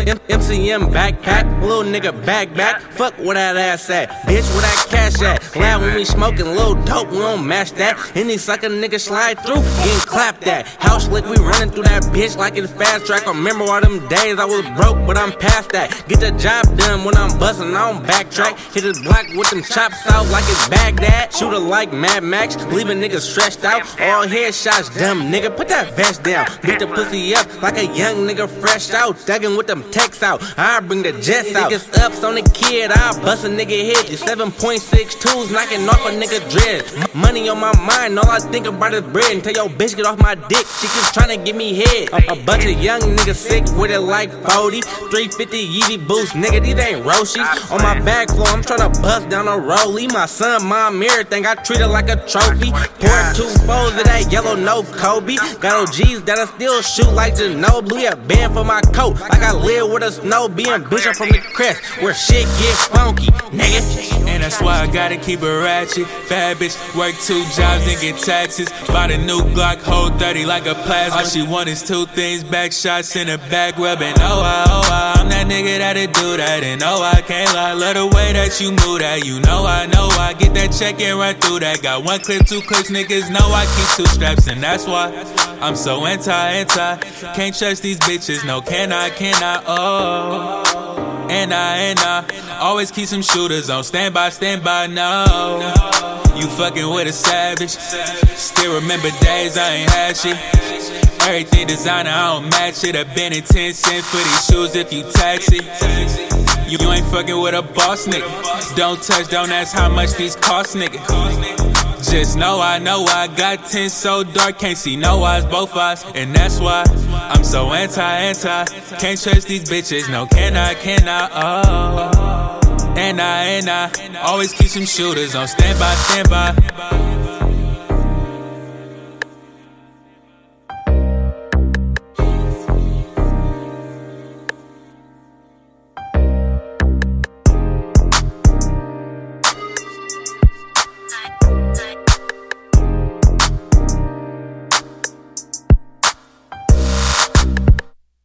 MCM backpack, little nigga back. Fuck where that ass at, bitch, where that cash at? Loud when we smoking, little dope, we don't match that. Any sucker nigga slide through, getting clapped at. House lick, we running through that bitch like it's fast track. I remember all them days I was broke, but I'm past that. Get the job done when I'm bustin', I don't backtrack. Hit his block with them chops out like it's Baghdad. Shooter like Mad Max, leaving niggas stressed out. All headshots, dumb nigga, put that vest down. Beat the pussy up like a young nigga fresh out. Thuggin' with them texts out, I bring the jets out. Niggas ups on the kid, I bust a nigga head. You 7.62s knocking off a nigga dread. Money on my mind, all I think about is bread. And tell your bitch get off my dick, she keeps tryna give me head. A bunch of young niggas sick with it like 40. 350 Yeezy boots, nigga, these ain't Roshis. On my back floor, I'm tryna bust down a rollie. My son, mom, everything, I treat it like a trophy. Pour 2 foes of that yellow, no Kobe. Got OGs that'll still shoot like Ginobili. A band for my coat, like I live with a snow. Being bitch, I'm from the crest, where shit get funky, nigga. And that's why I gotta keep it ratchet. Bad bitch, work 2 jobs and get taxes. Bought a new Glock, hold 30 like a plasma. All she want is 2 things, back shots in a back rubbing. I'm that nigga that'll do that. And I can't lie, love the way that you move that. You know I get that check and run through that. Got 1 clip, 2 clips, niggas know I keep 2 straps. And that's why I'm so anti. Can't trust these bitches, no can I, oh. And I always keep some shooters on standby, no. You fucking with a savage. Still remember days I ain't had shit. Everything designer, I don't match it. I been in 10 cents for these shoes if you tax it. You ain't fucking with a boss nigga. Don't touch, don't ask how much these cost, nigga. Just know I got 10 so dark, can't see no eyes, both eyes. And that's why I'm so anti. Can't trust these bitches, no can I, oh. And I always keep some shooters on standby.